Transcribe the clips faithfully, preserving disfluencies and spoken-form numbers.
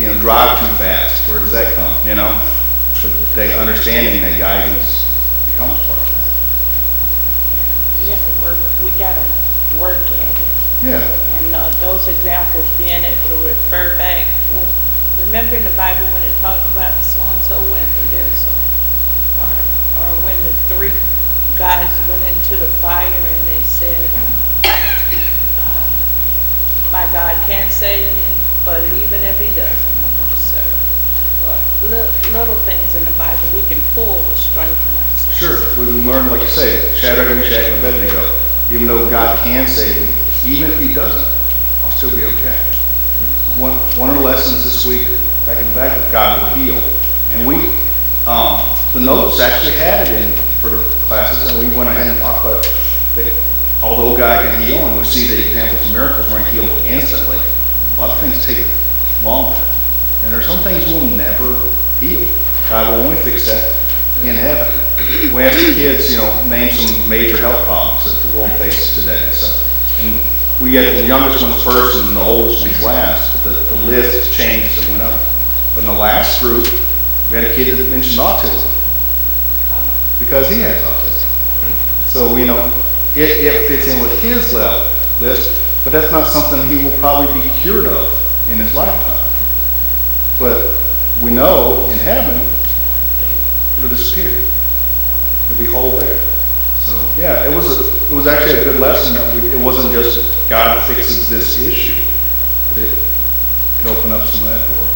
you know, drive too fast. Where does that come? You know, but the understanding that guidance becomes part of that. We have to work. We gotta work at it. Yeah. And uh, those examples, being able to refer back. Well, remember in the Bible when it talked about so and so went through this, or, or or when the three guys went into the fire and they said, uh, "My God can save me, but even if He doesn't, I'm going to serve." But little, little things in the Bible we can pull to strengthen ourselves. Sure, we can learn, like you say, Shadrach, Meshach, and Abednego. Even though God can save me, even if He doesn't, I'll still be okay. One one of the lessons this week, back in the back, of God will heal, and we, um, the notes actually had it in for the classes, and we went ahead and talked about that. Although God can heal, and we see the examples of miracles where He healed instantly, a lot of things take longer, and there are some things we'll never heal. God will only fix that in heaven. We ask the kids, you know, name some major health problems that the world faces today. So, and we get the youngest ones first and the oldest ones last, but the, the list changed and went up. But in the last group, we had a kid that mentioned autism because he has autism. So, you know, it, it fits in with his level list, but that's not something he will probably be cured of in his lifetime. But we know in heaven, it'll disappear. It'll be whole there. So yeah, it was a, it was actually a good lesson that we, it wasn't just God fixes this issue, but it could open up some of that door.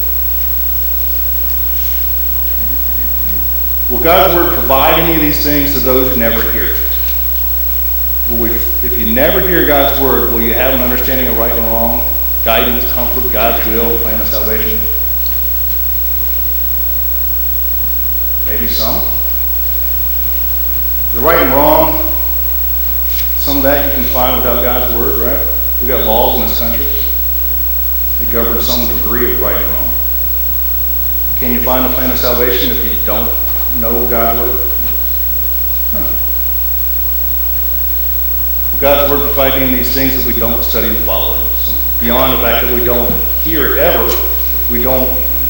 Will God's word provide any of these things to those who never hear it? Will we, if you never hear God's word, will you have an understanding of right and wrong, guidance, comfort, God's will, the plan of salvation? Maybe some. The right and wrong, some of that you can find without God's word, right? We've got laws in this country. They govern some degree of right and wrong. Can you find the plan of salvation if you don't know God's word? Huh. Will God's word provide any of these things that we don't study and follow? So beyond the fact that we don't hear it ever, we don't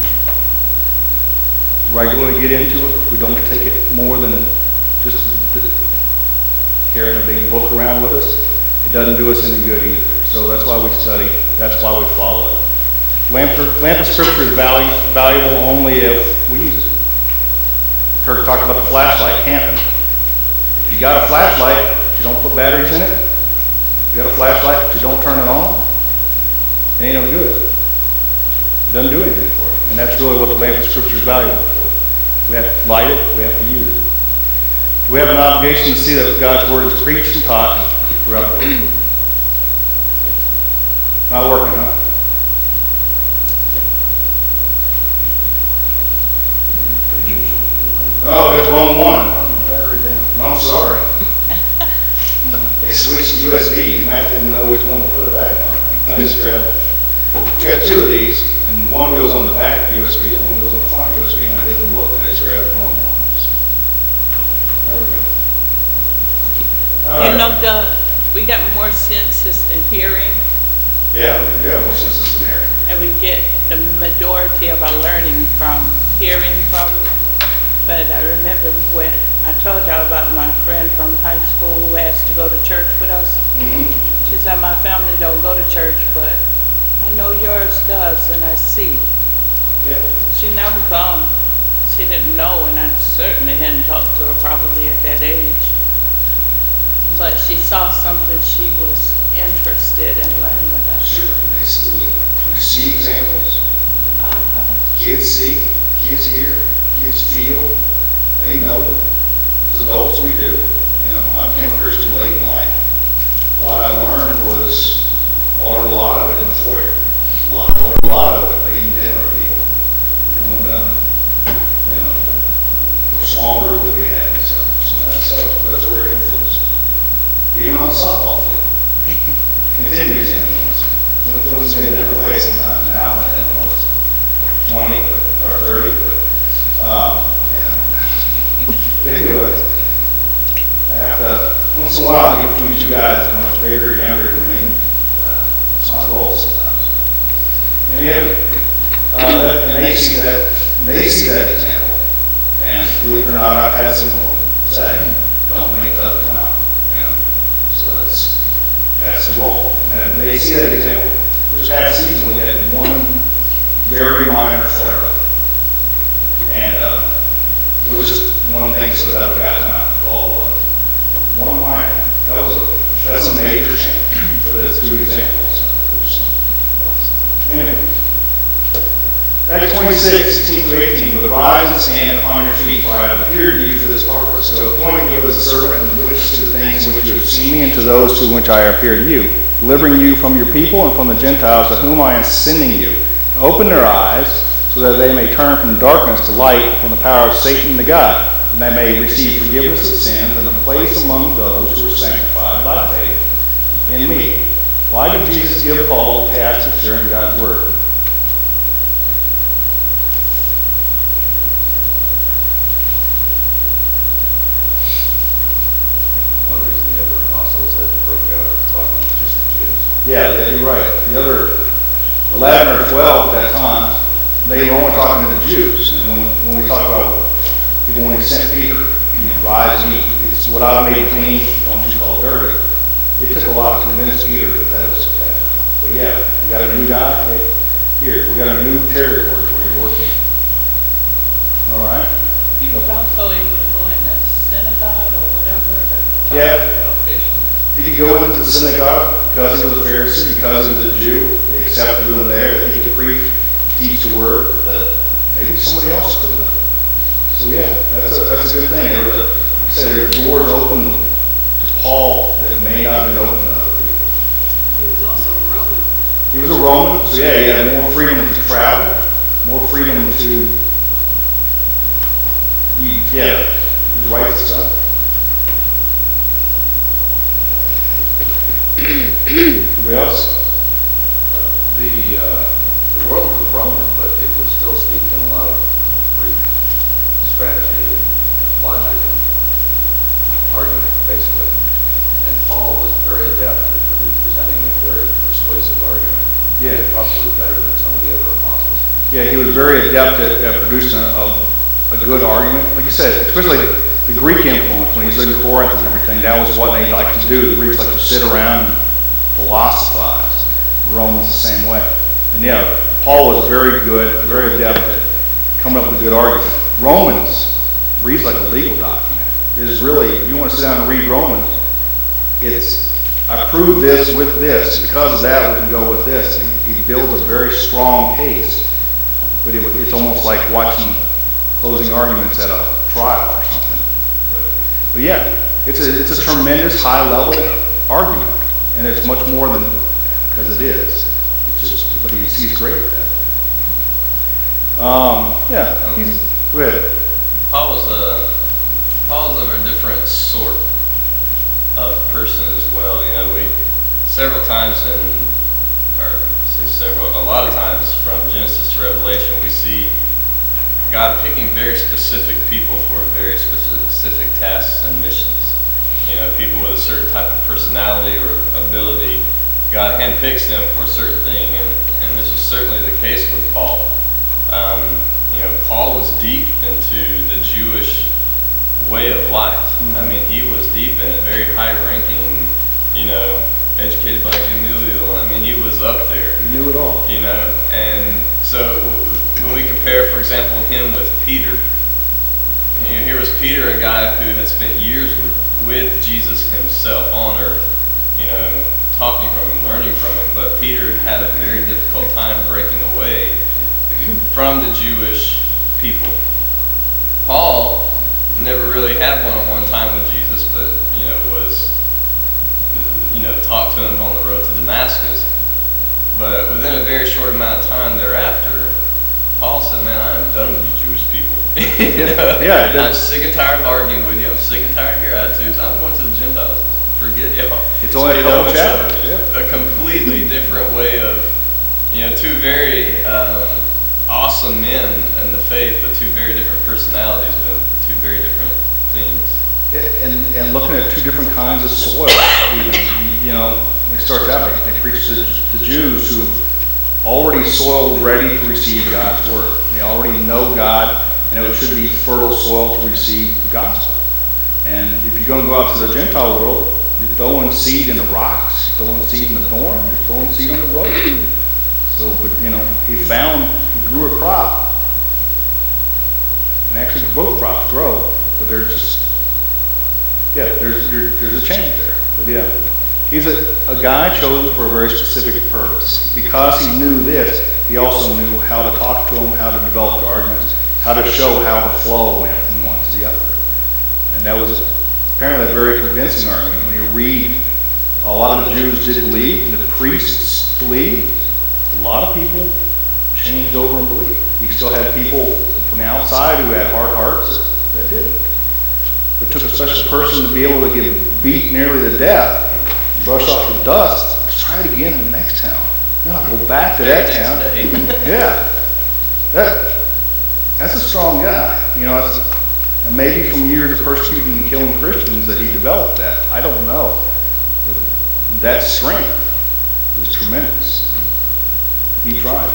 regularly get into it, we don't take it more than just carrying a big book around with us, it doesn't do us any good either. So that's why we study, that's why we follow it. Lamp, lamp of Scripture is value, valuable only if we use it. Kirk talked about the flashlight camping. If you got a flashlight, but you don't put batteries in it, if you got a flashlight, but you don't turn it on, it ain't no good. It doesn't do anything for it. And that's really what the lamp of Scripture is valuable for. We have to light it, we have to use it. Do we have an obligation to see that God's word is preached and taught throughout the world? Not working, huh? Oh, it's wrong one. I'm sorry. They switched to U S B. Matt didn't know which one to put it back on. I just grabbed. We got two of these, and one goes on the back U S B, and one goes on the front U S B, and I didn't look, and I just grabbed the wrong one. There we go. All You right. know, Doug, we got more senses in hearing, Yeah, we do have more senses in hearing. and we get the majority of our learning from hearing from you. But I remember when I told y'all about my friend from high school who asked to go to church with us. Mm-hmm. She said, my family don't go to church, but I know yours does, and I see. Yeah. She never come. She didn't know, and I certainly hadn't talked to her probably at that age. But she saw something she was interested in learning about. Sure. They see, we, we see examples. Uh-huh. Kids see, kids hear, kids feel, they know. As adults, we do. You know, I became a Christian late in life. What I learned was, I learned a lot of it in the foyer. A lot, I learned a lot of it by eating dinner with people. Going down, you know, the small group that we had and stuff. So that stuff, that's a weird influence. Even on the softball field. Continues to influence. It influenced me in different ways sometimes now than when I was twenty but, or thirty, but um, yeah. Anyway, I have to, once in a while, I get between two guys that are much bigger or younger than me. Uh, it's my goal sometimes. Anyway, uh, that they see that, they see that example. And believe it or not, I've had someone say, don't make the other come out. You know? So that's, that's the role. And they see that example. This past season, we had one very minor flare-up. And uh, it was just one thing that stood out of God's mouth, all of us. One minor. That was a, that's a major change for those two examples. Anyway. Acts twenty-six, sixteen to eighteen, with rise and stand upon your feet, for I have appeared to you for this purpose, to appoint you as a servant and witness to the things which you have seen me, and to those to which I appear to you, delivering you from your people and from the Gentiles to whom I am sending you, to open their eyes, so that they may turn from darkness to light, from the power of Satan to God, and they may receive forgiveness of sins and a place among those who are sanctified by faith in me. Why did Jesus give Paul the task of sharing God's word? One reason the other apostles had to broke out of talking just to Jews. Yeah, yeah, you're right. The other eleven or twelve at that time, they were only talking to the Jews. And when, when we talk about, even when he sent Peter, you know, rise and eat, it's what I've made clean, don't you call dirty. It took a lot to convince Peter that that was okay. But yeah, we got a new guy. Hey, here, we got a new territory where you're working. All right. He was also able to go in the synagogue or whatever to talk Yeah. to the officials. He could go into the synagogue because he was a Pharisee, because he was a Jew. They accepted him there, that he could preach, teach the word that maybe somebody else couldn't. So yeah, that's a, that's a good thing. There was a, like I said, there were doors open to Paul that may not have been open to other people. He was also Roman. He was a Roman, so yeah, he had more freedom to travel, more freedom to, he, yeah, his rights and stuff. Anybody else? The, uh, the world was Roman, but it was still steeped in a lot of Greek strategy, logic, and argument, basically. And Paul was very adept at presenting a very persuasive argument. Yeah. Probably better than some of the other apostles. Yeah, he was very adept at, at producing a, a good argument. Like you said, especially the Greek influence when he was in Corinth and everything, that was what they liked to do. The Greeks like to sit around and philosophize. The Romans the same way. And yeah, Paul was very good, very adept at coming up with a good argument. Romans reads like a legal document. It is really, if you want to sit down and read Romans, it's, I prove this with this. Because of that, we can go with this. And he, he builds a very strong case. But it, it's almost like watching closing arguments at a trial or something. But, but yeah, it's a, it's a tremendous high-level argument. And it's much more than, because it is. It's just, but he's, he's great at that. Um, yeah, he's, go ahead. Paul's a Paul's of a different sort of person as well. You know, we several times in, or say several, a lot of times from Genesis to Revelation, we see God picking very specific people for very specific tasks and missions. You know, people with a certain type of personality or ability, God handpicks them for a certain thing, and, and this was certainly the case with Paul. Um, you know, Paul was deep into the Jewish way of life. Mm-hmm. I mean, he was deep in it, very high-ranking, you know, educated by Gamaliel. I mean, he was up there. He knew it all. You know, and so when we compare, for example, him with Peter, you know, here was Peter, a guy who had spent years with, with Jesus himself on earth, you know, talking from him, learning from him, but Peter had a very difficult time breaking away from the Jewish people. Paul never really had one-on-one time with Jesus, but, you know, was, you know, talked to him on the road to Damascus. But within a very short amount of time thereafter, Paul said, man, I am done with you Jewish people. you know? Yeah, I'm sick and tired of arguing with you. I'm sick and tired of your attitudes. I'm going to the Gentiles. Forget y'all. It's only a couple chapters. So Yeah. A completely different way of, you know, two very um, awesome men in the faith, but two very different personalities doing two very different things. And, and looking at two different kinds of soil, even, you know, it starts out, they preach to the Jews who already soil ready to receive God's word. They already know God, and it should be fertile soil to receive the gospel. And if you're going to go out to the Gentile world, you're throwing seed in the rocks, you're throwing seed in the thorn, you're throwing seed on the road. So, but you know, he found, he grew a crop. And actually both crops grow, but they're just, yeah, there's, there, there's a change there. But yeah, he's a, a guy chosen for a very specific purpose. Because he knew this, he also knew how to talk to him, how to develop the arguments, how to show how the flow went from one to the other. And that was apparently a very convincing argument. When you read, a lot of the Jews did believe, the priests believed, a lot of people changed over and believed. You still had people from the outside who had hard hearts that, that didn't. It took a special person to be able to get beat nearly to death, brush off the dust. Let's try it again in the next town. Then I'll go back to that town. Yeah, that that's a strong guy. You know, it's, and maybe from years of persecuting and killing Christians that he developed that. I don't know, but that strength was tremendous. He tried.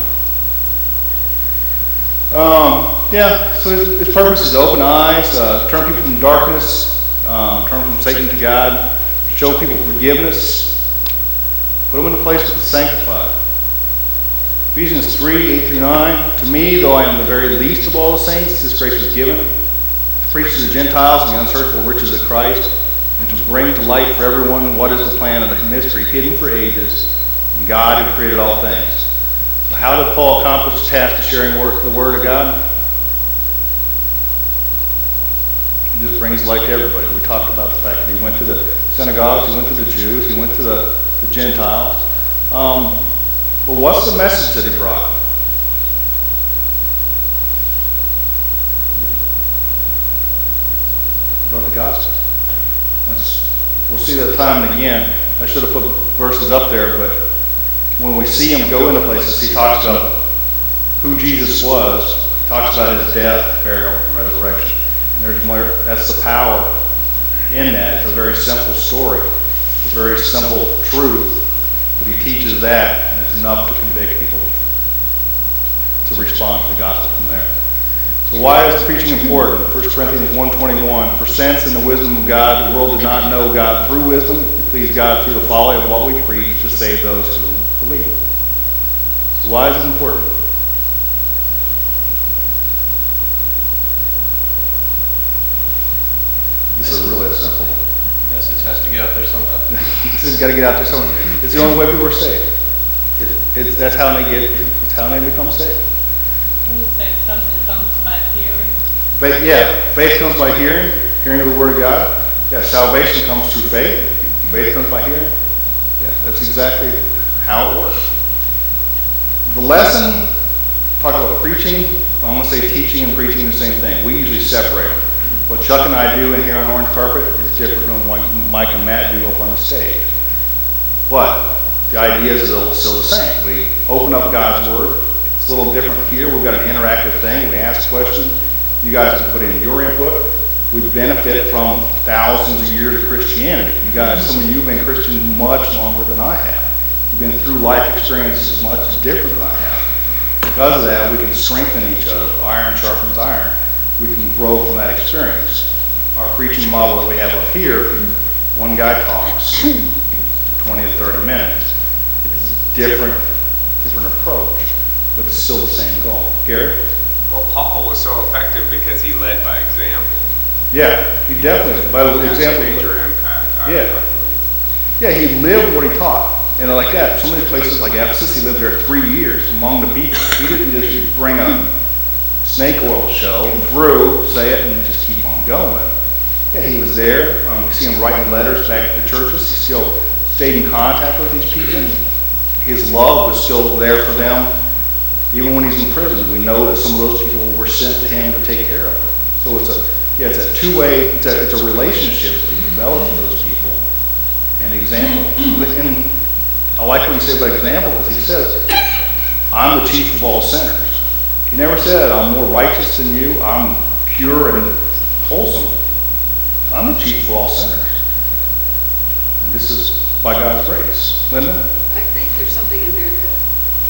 Um, yeah, so his, his purpose is to open eyes, uh, turn people from darkness, um, turn from Satan to God, show people forgiveness, put them in a place with the sanctified. Ephesians three, eight through nine, to me, though I am the very least of all the saints, this grace was given, to preach to the Gentiles the unsearchable riches of Christ, and to bring to light for everyone what is the plan of the mystery hidden for ages in God who created all things. So how did Paul accomplish the task of sharing word, the Word of God? He just brings light to everybody. We talked about the fact that he went to the synagogues, he went to the Jews, he went to the, the Gentiles. Um, but what's the message that he brought? He brought the gospel. That's, we'll see that time and again. I should have put verses up there, but when we see him go into places, he talks about who Jesus was. He talks about his death, burial, and resurrection. And there's more, that's the power in that. It's a very simple story. It's a very simple truth. But he teaches that, and it's enough to convict people to respond to the gospel from there. So why is preaching important? First Corinthians one twenty-one, for since in the wisdom of God, the world did not know God through wisdom, it pleased God through the folly of what we preach to save those who believe. So why is it important? This is really a simple one. Message has to get out there somehow. This has got to get out there somehow. It's the only way people are saved. It, it, that's how they get, it's how they become saved. When you say something comes by hearing, Faith, yeah, faith comes by hearing, hearing of the Word of God. Yeah, salvation comes through faith. Faith comes by hearing. Yeah, that's exactly how it works. The lesson, talk about preaching. I'm going to say teaching and preaching are the same thing. We usually separate them. What Chuck and I do in here on Orange Carpet is different than what Mike and Matt do up on the stage. But the idea is still, still the same. We open up God's Word. It's a little different here. We've got an interactive thing. We ask questions. You guys can put in your input. We benefit from thousands of years of Christianity. You guys, some of you have been Christian much longer than I have. You've been through life experiences much different than I have. Because of that, we can strengthen each other. Iron sharpens iron. We can grow from that experience. Our preaching model that we have up here, one guy talks for twenty to thirty minutes. It's different, different approach, but it's still the same goal. Gary? Well, Paul was so effective because he led by example. Yeah, he definitely, by That's example. a major impact. I- Yeah. Yeah, he lived what he taught. And like that, so many places like Ephesus, he lived there three years among the people. He didn't just bring a snake oil show through, say it, and just keep on going. Yeah, he was there. Um, we see him writing letters back to the churches. He still stayed in contact with these people. His love was still there for them. Even when he's in prison, we know that some of those people were sent to him to take care of him. So it's a, yeah, it's a two-way, it's a, it's a relationship that he developed with those people. An example. And I like what he said about example because he says, I'm the chief of all sinners. He never said, I'm more righteous than you, I'm pure and wholesome. I'm the chief of all sinners. And this is by God's grace. Linda? I think there's something in there that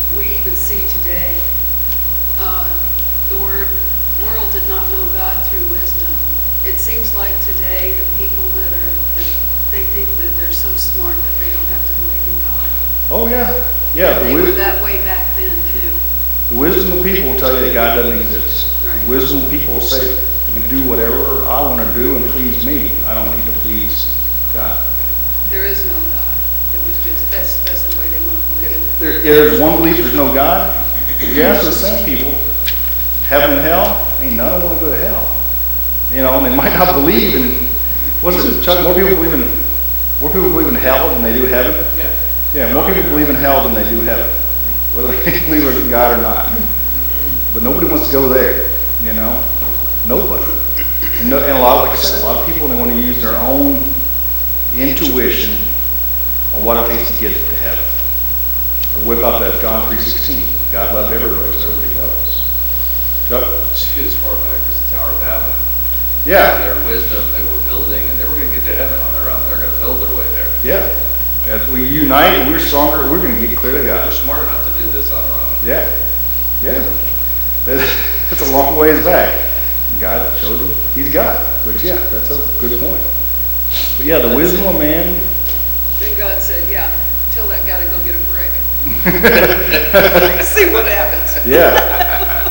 we even see today, uh, the word world did not know God through wisdom. It seems like today the people that are, that they think that they're so smart that they don't have to believe in God. Oh, yeah. Yeah. The They were wis- that way back then too. The wisdom of people will tell you that God doesn't exist. Right. The wisdom of people will say, I can do whatever I want to do and please me. I don't need to please God. There is no God. It was just, that's, that's the way they want to believe. There, yeah, there's one belief there's no God. But you ask the same people, heaven and hell, ain't none of them want to go to hell. You know, and they might not believe in, what's it, Chuck, more people believe in, more people believe in hell than they do heaven? Yeah. Yeah, more people believe in hell than they do heaven, whether they believe in God or not. But nobody wants to go there, you know? Nobody. And, no, and a lot, like I said, a lot of people, they want to use their own intuition on what it takes to get to heaven. Or whip out that John three sixteen. God loved everybody, so everybody goes. Chuck? See, as far back as the Tower of Babel. Yeah. Their wisdom, they were building, and they were going to get to heaven on their own. They're going to build their way there. Yeah. As we unite and we're stronger, we're going to get clear to They're God. smart enough to do this on their own. Yeah. Yeah. That's a long ways back. God showed him he's God. But yeah, that's a good point. But yeah, the wisdom of man. Then God said, yeah, tell that guy to go get a brick. See what happens. Yeah.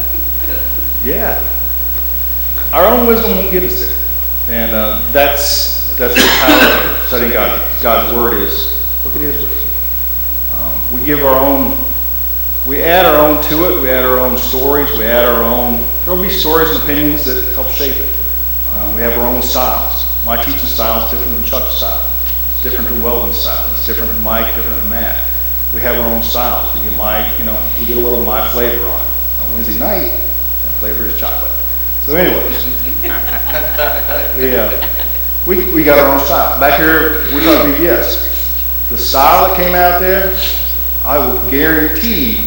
Yeah. Our own wisdom won't get us there. And uh, that's that's the power of studying God. God's word is, look at his wisdom. Um, we give our own, we add our own to it. We add our own stories. We add our own, there will be stories and opinions that help shape it. Uh, we have our own styles. My teaching style is different than Chuck's style. It's different than Weldon's style. It's different than Mike, different than Matt. We have our own styles. We get my, you know, we get a little of my flavor on it. On Wednesday night, that flavor is chocolate. So anyways, yeah, we, we got our own style. Back here, we're talking B B S. The style that came out there, I will guarantee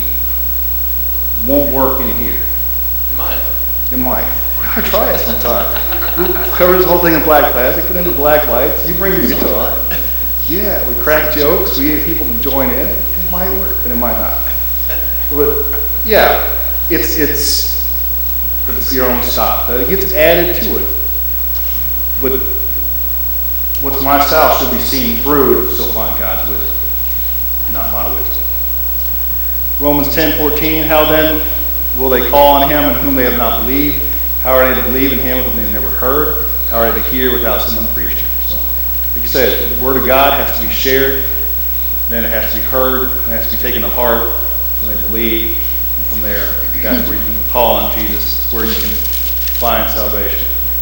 won't work in here. Mine. It might. We're gonna try it sometime. We'll cover this whole thing in black plastic, put in the black lights, you bring your guitar. Yeah, we crack jokes, we get people to join in. It might work, but it might not. But yeah, it's it's it's your own style. It gets added to it. But what's my style should be seen through to still find God's wisdom, not my wisdom. Romans ten fourteen, how then will they call on him in whom they have not believed? How are they to believe in him whom they have never heard? How are they to hear without someone preaching? So, like you said, the word of God has to be shared, then it has to be heard, it has to be taken to heart, so they believe, and from there, that's where you can call on Jesus, where you can find salvation.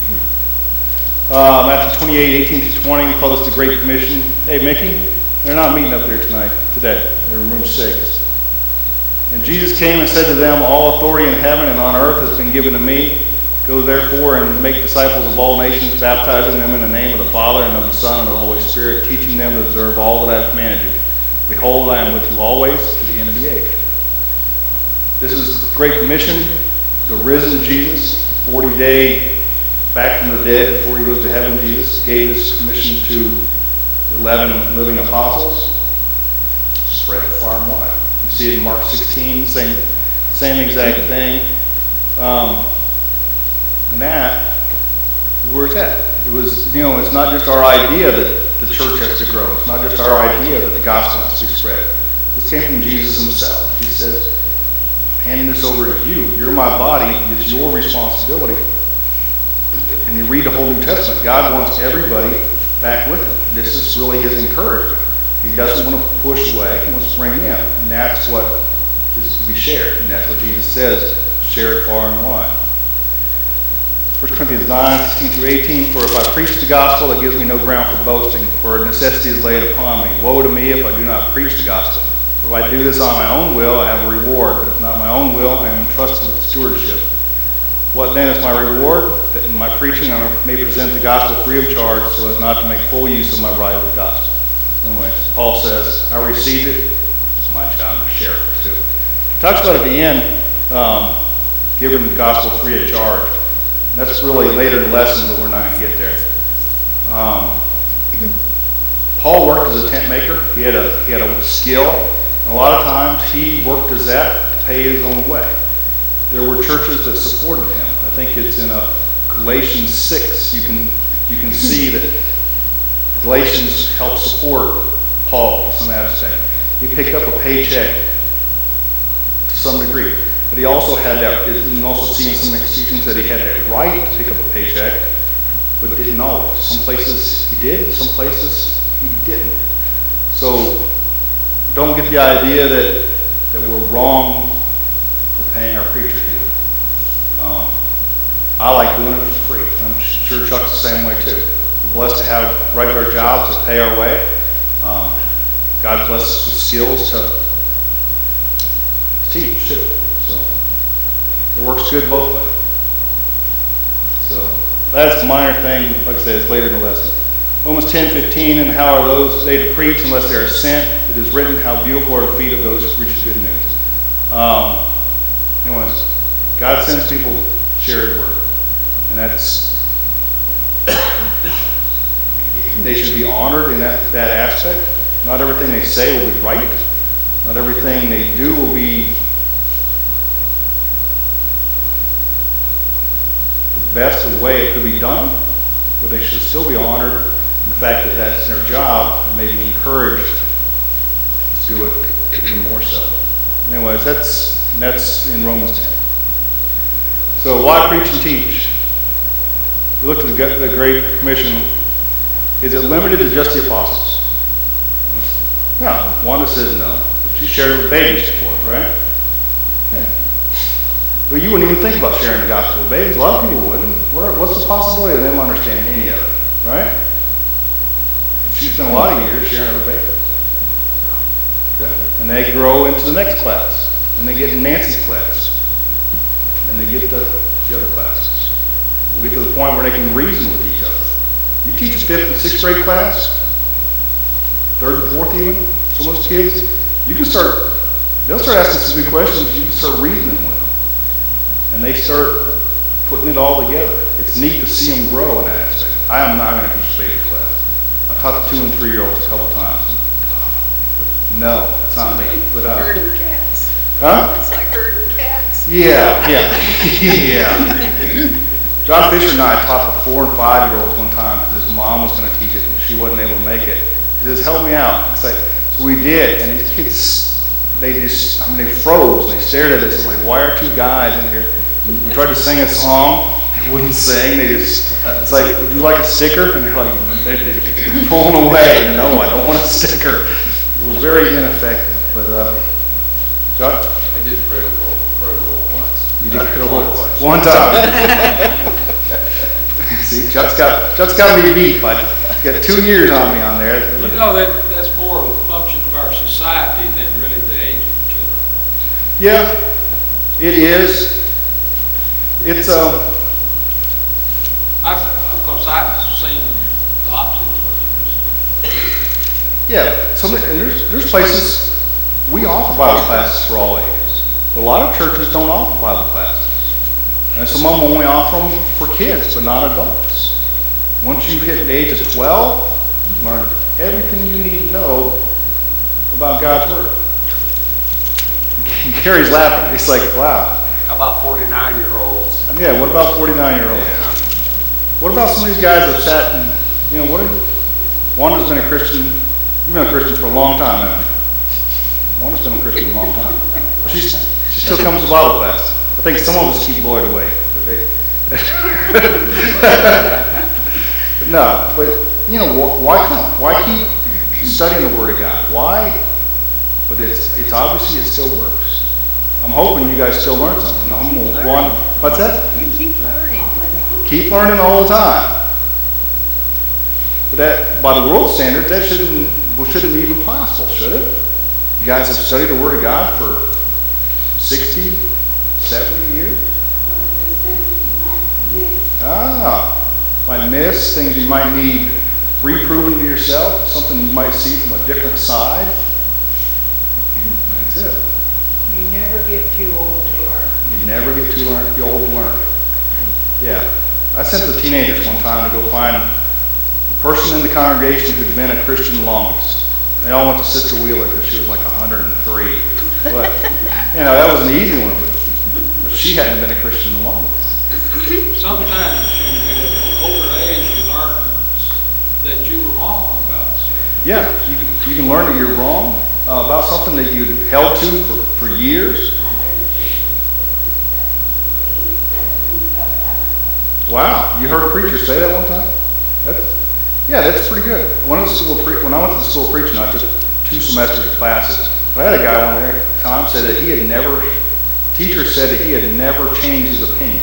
Uh, Matthew twenty-eight, eighteen to twenty, we call this the Great Commission. Hey, Mickey, they're not meeting up there tonight, today. They're in room six. And Jesus came and said to them, all authority in heaven and on earth has been given to me. Go therefore and make disciples of all nations, baptizing them in the name of the Father and of the Son and of the Holy Spirit, teaching them to observe all that I have commanded you. Behold, I am with you always to the end of the age. This is the Great Commission, the risen Jesus, forty-day back from the dead before he goes to heaven. Jesus gave this commission to the eleven living apostles. Spread it far and wide. You see it in Mark sixteen, same, same exact thing. Um, and that is where it's at. It was, you know, it's not just our idea that the church has to grow. It's not just our idea that the gospel has to be spread. This came from Jesus himself. He says, handing this over to you. You're my body. It's your responsibility. And you read the whole New Testament. God wants everybody back with him. This is really his encouragement. He doesn't want to push away. He wants to bring in. And that's what is to be shared. And that's what Jesus says. Share it far and wide. First Corinthians nine, sixteen through eighteen, for if I preach the gospel, it gives me no ground for boasting, for necessity is laid upon me. Woe to me if I do not preach the gospel. If I do this on my own will, I have a reward, but if not my own will, I am entrusted with stewardship. What then is my reward? That in my preaching I may present the gospel free of charge, so as not to make full use of my right of the gospel. Anyway, Paul says, I received it, it's my job to share it too. He talks about at the end, um, giving the gospel free of charge. And that's really later in the lesson, but we're not going to get there. Um, Paul worked as a tent maker. He had a he had a skill. And a lot of times he worked as that to pay his own way. There were churches that supported him. I think it's in a Galatians six. You can you can see that Galatians helped support Paul to some aspect. He picked up a paycheck to some degree, but he also had that. You can also see in some teachings that he had that right to pick up a paycheck, but didn't always. Some places he did, some places he didn't. So don't get the idea that that we're wrong for paying our preachers either. Um, I like doing it for free. I'm sure Chuck's the same way too. We're blessed to have regular jobs that pay our way. Um, God bless us with skills to, to teach too. So it works good both ways. So that's a minor thing. Like I said, it's later in the lesson. Romans ten fifteen, and how are those they to preach unless they are sent? It is written, how beautiful are the feet of those who preach the good news. Um, anyways, God sends people to share His word, and that's they should be honored in that, that aspect. Not everything they say will be right. Not everything they do will be the best of the way it could be done, but they should still be honored in the fact that that's their job and maybe encouraged to do it even more so. Anyways, that's that's in Romans ten. So why preach and teach? We looked at the, the Great Commission. Is it limited to just the apostles? No. Wanda says no. She shared it with babies before, right? Yeah. Well, you wouldn't even think about sharing the gospel with babies. A lot of people wouldn't. What are, what's the possibility of them understanding any of it, right? She spent a lot of years sharing it with babies. Okay. And they grow into the next class. And they get in Nancy's class. And then they get to the other classes. We get to the point where they can reason with each other. You teach a fifth and sixth grade class, third and fourth even, some of those kids, you can start, they'll start asking some good questions, you can start reasoning with them. And they start putting it all together. It's neat to see them grow in that aspect. I am not going to teach a baby class. I taught the two and three year olds a couple times. No, it's not me. But, uh, Herding cats. huh? It's like herding cats. Yeah, yeah, yeah. John Fisher and I taught the four and five year olds one time because his mom was going to teach it and she wasn't able to make it. He says, help me out. It's like, so we did. And these kids, they just, I mean, they froze. They stared at us like, why are two guys in here? We tried to sing a song. They wouldn't sing. They just, it's like, would you like a sticker? And they're like, they're, they're pulling away. No, I don't want a sticker. It was very ineffective. But, uh, John? I did critical, critical once. You did critical once. One time. See, Chuck's got, Chuck's got me beat, but he's got two years on me on there. You know, that, that's more of a function of our society than really the age of the children. Yeah, it is. It's, um, I've, of course, I've seen the opposite of what you just. yeah, some, and there's, there's places, we offer Bible classes for all ages. But a lot of churches don't offer Bible classes. And some of them only offer them for kids, but not adults. Once you hit the age of twelve, you learn everything you need to know about God's Word. Gary's laughing. He's like, wow. How about forty-nine year olds? Yeah, what about forty-nine year olds? Yeah. What about some of these guys that sat and, you know, what are, Wanda's been a Christian, you've been a Christian for a long time, haven't you? Wanda's been a Christian for a long time. But she's, she still comes to Bible class. I think some of us keep Lloyd away. Okay? No, but, you know, wh- why come? Why keep studying the Word of God? Why? But it's it's obviously it still works. I'm hoping you guys still learn something. I'm gonna one, what's that? You keep learning. Keep learning all the time. But that, by the world standards, that shouldn't well, shouldn't be even possible, should it? You guys have studied the Word of God for sixty, seventy years? Ah, might miss things you might need reproving to yourself, something you might see from a different side. That's it. You never get too old to learn. You never get too learn, too old to learn. Yeah. I sent the teenagers one time to go find the person in the congregation who'd been a Christian longest. They all went to Sister Wheeler because she was like one hundred and three. But, you know, that was an easy one, but, but she hadn't been a Christian the longest. Sometimes you, at older age, you learn that you were wrong about something. Yeah, you can, you can learn that you're wrong uh, about something that you held to for, for years. Wow, you heard a preacher say that one time? That's, yeah, that's pretty good. When I, was school pre- when I went to the school of preaching, I took two semesters of classes. But I had a guy one there, Tom, said that he had never, teacher said that he had never changed his opinion.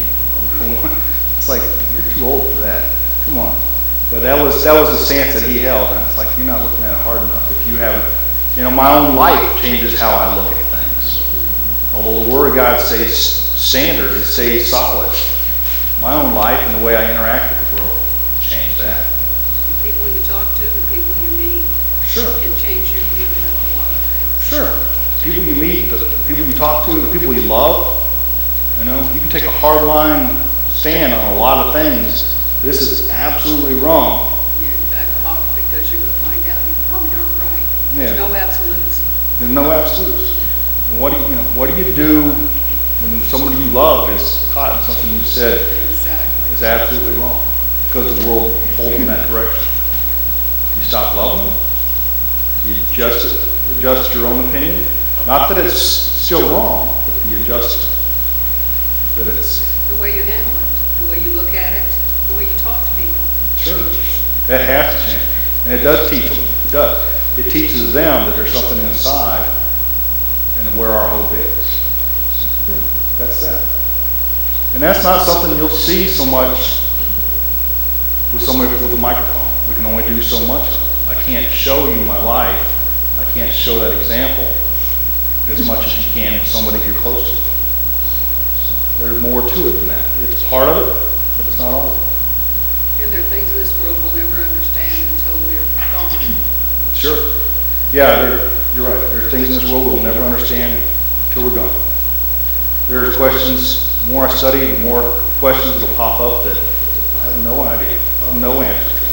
It's like, you're too old for that. Come on. But that was that was the stance that he held. And it's like, you're not looking at it hard enough. If you haven't, you know, my own life changes how I look at things. Although the Word of God stays standard, it stays solid. My own life and the way I interact with the world change that. The people you talk to, the people you meet, Sure. can change your view about a lot of things. Sure. The people you meet, the people you talk to, the people you love. You know, you can take a hard line stand on a lot of things. This is absolutely wrong. You back off because you're going to find out you probably aren't right. Yeah. There's no absolutes. There's no absolutes. And what do you, you know? What do you do when somebody you love is caught in something you said Exactly. is absolutely wrong because the world pulls in that direction? You stop loving them. You adjust it, adjust your own opinion. Not that it's still wrong, but you adjust that it's The way you handle it, the way you look at it, the way you talk to people. sure. That has to change, and it does teach them. It does. It teaches them that there's something inside, and where our hope is. That's that. And that's not something you'll see so much with somebody with a microphone. We can only do so much of it. I can't show you my life. I can't show that example as much as you can with somebody you're close to. There's more to it than that. It's part of it, but it's not all of it. And there are things in this world we'll never understand until we're gone. Sure. Yeah, there, you're right. There are things in this world we'll never understand till we're gone. There are questions, the more I study, the more questions will pop up that I have no idea. I have no answer to.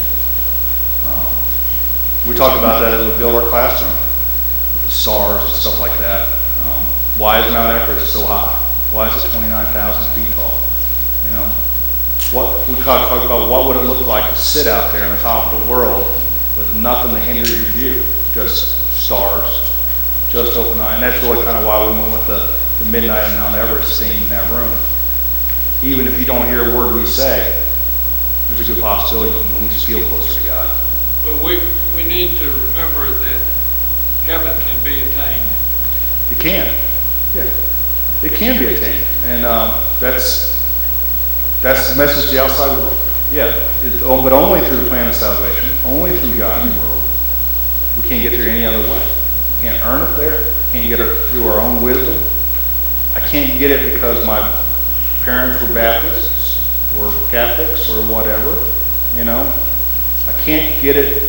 Um, we talked about that as we build our classroom, with the stars and stuff like that. Um, why is Mount Everest so high? Why is it twenty-nine thousand feet tall? You know, what we talked talk about what would it look like to sit out there on the top of the world with nothing to hinder your view, just stars, just open eye. And that's really kind of why we went with the, the midnight on Mount Everest scene in that room. Even if you don't hear a word we say, there's a good possibility you can at least feel closer to God. But we, we need to remember that heaven can be attained. It can, yeah. It can be attained, and um, that's that's the message to the outside world. Yeah, it, oh, but only through the plan of salvation, only through God's world. We can't get there any other way. We can't earn it there. We can't get it through our own wisdom. I can't get it because my parents were Baptists or Catholics or whatever. You know, I can't get it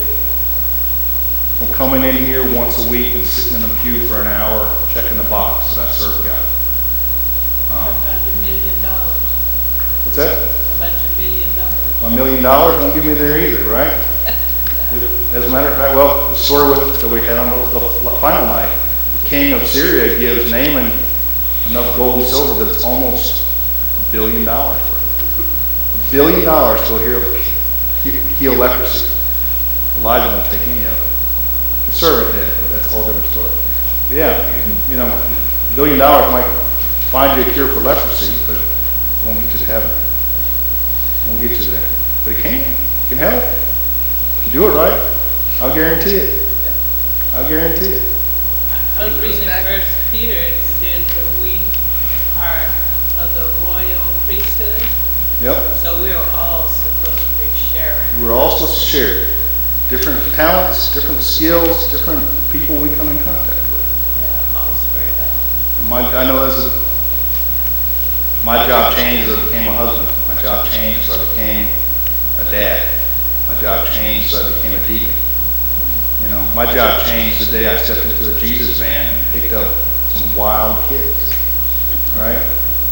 from coming in here once a week and sitting in the pew for an hour, checking the box that I serve God. How about your million dollars? What's that? How about your million dollars? My million dollars won't get me there either, right? As a matter of fact, well, the story with, that we had on the, the final night, the king of Syria gives Naaman enough gold and silver that it's almost a billion dollars worth. A billion dollars to heal, heal leprosy. Elijah won't take any of it. The servant did, but that's a whole different story. But yeah, you know, a billion dollars might find you a cure for leprosy, but it won't get you to heaven. It won't get you there. But it can. It can help. If you do it right, I'll guarantee it. I'll guarantee it. I was reading in First Peter, it says that we are of the royal priesthood, Yep. so we are all supposed to be sharing. We're all supposed to share different talents, different skills, different people we come in contact with. Yeah, all spread out. My, I know as a, my job changed as I became a husband. My job changed as I became a dad. My job changed as I became a deacon. You know, my job changed the day I stepped into the Jesus van and picked up some wild kids, right?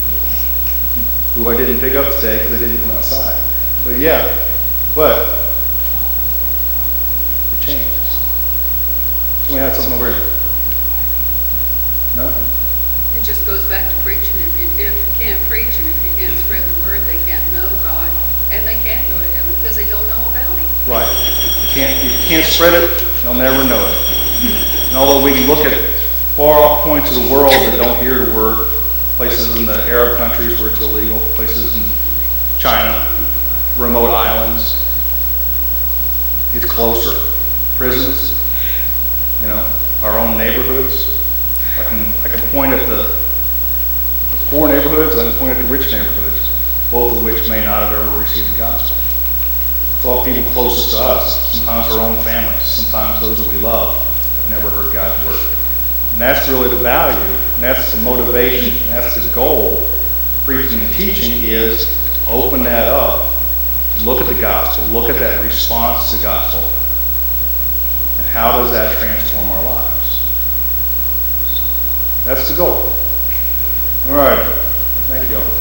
Who I didn't pick up today because they didn't come outside. But yeah, but it changes. Somebody had something over here? No? It just goes back to preaching. If you, if you can't preach and if you can't spread the word, they can't know God, and they can't go to heaven because they don't know about Him. Right. You can't, you can't spread it, they'll never know it. And although we can look at far off points of the world that don't hear the word, places in the Arab countries where it's illegal, places in China, remote islands, it's closer. Prisons, you know, our own neighborhoods. I can, I can point at the, the poor neighborhoods, I can point at the rich neighborhoods, both of which may not have ever received the gospel. It's all people closest to us, sometimes our own families, sometimes those that we love have never heard God's word. And that's really the value, and that's the motivation, and that's the goal. Preaching and teaching is to open that up, look at the gospel, look at that response to the gospel, and how does that transform our lives? That's the goal. All right. Thank you all.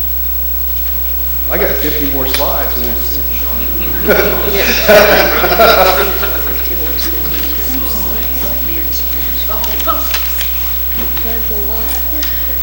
I got fifty more slides. There's a lot.